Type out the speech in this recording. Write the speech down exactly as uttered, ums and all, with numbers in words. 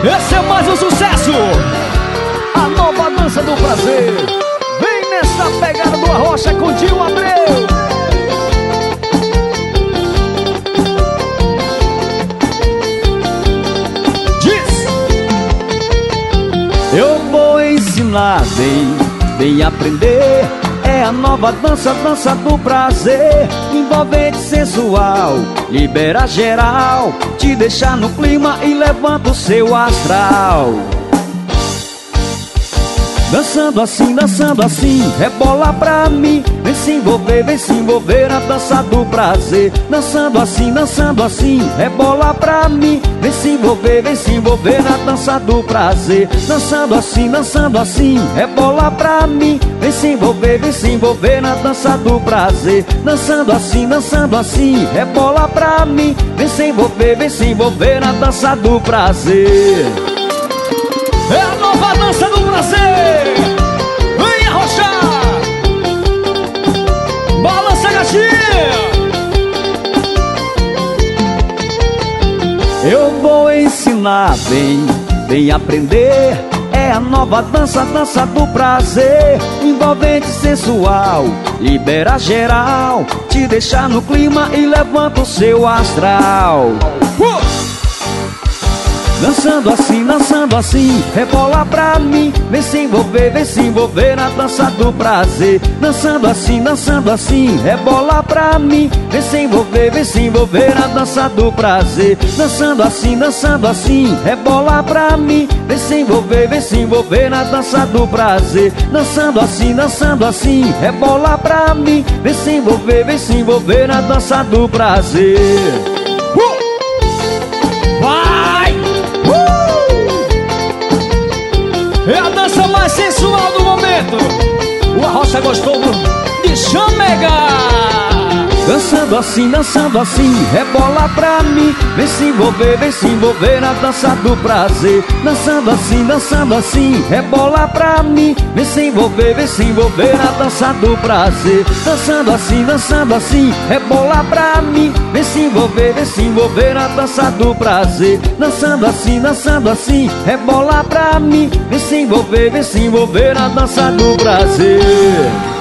Esse é mais um sucesso, a nova dança do prazer. Vem nessa pegada do Arrocha com Tio Abreu. Diz: eu vou ensinar, vem, vem aprender. É a nova dança, dança do prazer, envolvente, sensual, libera geral, te deixa no clima e levanta o seu astral. Dançando assim, dançando assim, rebola pra mim. Vem se envolver, vem se envolver na dança do prazer. Dançando assim, dançando assim, rebola pra mim. Vem se envolver, vem se envolver na dança do prazer. Dançando assim, dançando assim, rebola pra mim. Vem se envolver, vem se envolver na dança do prazer. Dançando assim, dançando assim, rebola pra mim. Vem se envolver, vem se envolver na dança do prazer. É a nova dança do prazer. Vem arrochar, balança gatinha. Eu vou ensinar, vem, vem aprender. É a nova dança, dança do prazer, envolvente, sensual, libera geral, te deixa no clima e levanta o seu astral. uh! Dançando assim, dançando assim, rebola pra mim. Vem se envolver, vem se envolver na dança do prazer. Dançando assim, dançando assim, rebola pra mim. Vem se envolver, vem se envolver na dança do prazer. Dançando assim, dançando assim, rebola pra mim. Vem se envolver, vem se envolver na dança do prazer. Dançando assim, dançando assim, rebola pra mim. Vem se envolver, vem se envolver na dança do prazer. uh! Vai! É a dança mais sensual do momento. O Arrocha gostou de chamegar. Dançando assim, dançando assim, rebola pra mim. Vem se envolver, vem se envolver na dança do prazer. Dançando assim, dançando assim, rebola pra mim. Vem se envolver, vem se envolver na dança do prazer. Dançando assim, dançando assim, rebola pra mim. Vem se envolver, vem se envolver na dança do prazer. Dançando assim, dançando assim, rebola pra mim. Vem se envolver, vem se envolver na dança do prazer.